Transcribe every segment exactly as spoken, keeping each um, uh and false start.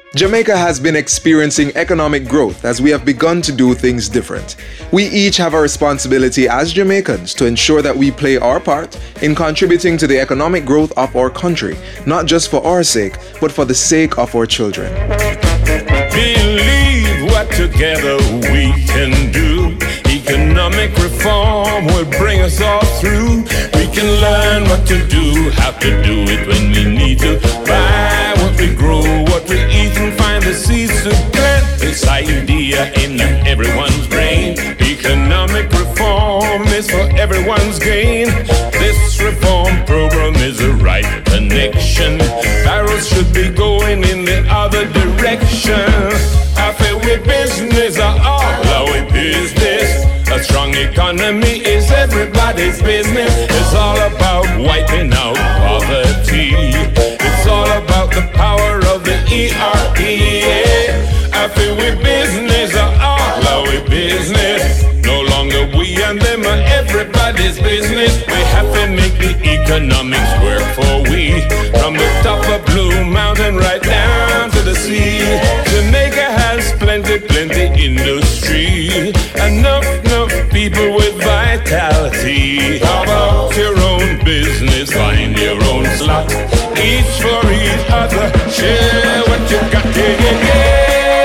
Jamaica has been experiencing economic growth as we have begun to do things different. We each have a responsibility as Jamaicans to ensure that we play our part in contributing to the economic growth of our country, not just for our sake, but for the sake of our children. Believe what together we can do. Economic reform will bring us all through. We can learn what to do, how to do it when we need to. Buy what we grow, what we eat, and find the seeds to plant. This idea in everyone's brain. Economic reform is for everyone's gain. This reform program is a right connection. Barrels should be going in the other direction. I feel we business are all our business. A strong economy is everybody's business. It's all about wiping out poverty. It's all about the power of the E R P. I feel we business are all our business. No longer we and them are everybody's business. We have to make the economics work for we. From the top of Blue Mountain right down to the sea. Jamaica has plenty, plenty industry. Enough, enough people with vitality. How about your own business? Find your own slot. Each for each other. Share what you got. Yeah, yeah, yeah.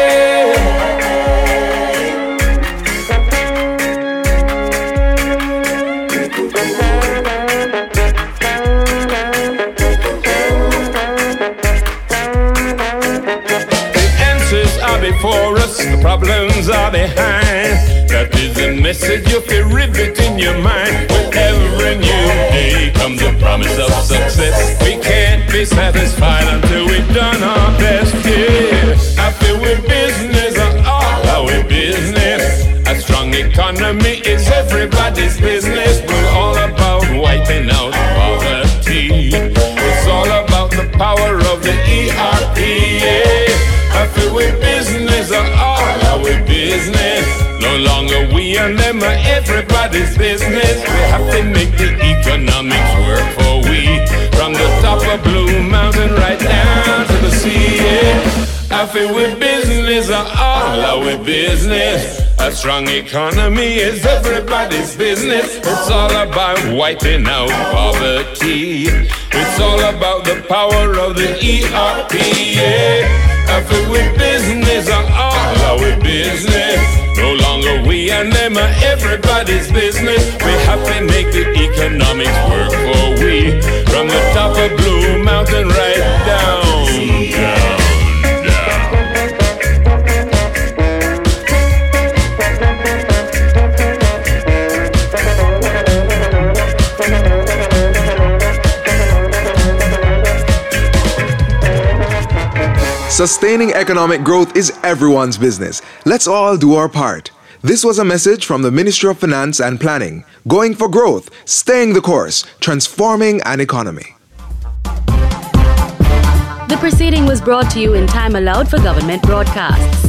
Before us, the problems are behind. That is the message you feel rivet in your mind. With every new day comes a promise of success. We can't be satisfied until we've done our best. Yeah, I feel we business are all our business. A strong economy is everybody's business. We're all about wiping out poverty. It's all about the power of the E R P. Yeah. I feel we business are all our business. No longer we and them are everybody's business. We have to make the economics work for we. From the top of Blue Mountain right down to the sea. Yeah. I feel we business are all our business. A strong economy is everybody's business. It's all about wiping out poverty. It's all about the power of the E R P. Yeah. I feel we business are all our business. No longer we and them are everybody's business. We have to make the economics work for we. From the top of Blue Mountain right down, down. Sustaining economic growth is everyone's business. Let's all do our part. This was a message from the Ministry of Finance and Planning. Going for growth, staying the course, transforming an economy. The proceeding was brought to you in time allowed for government broadcasts.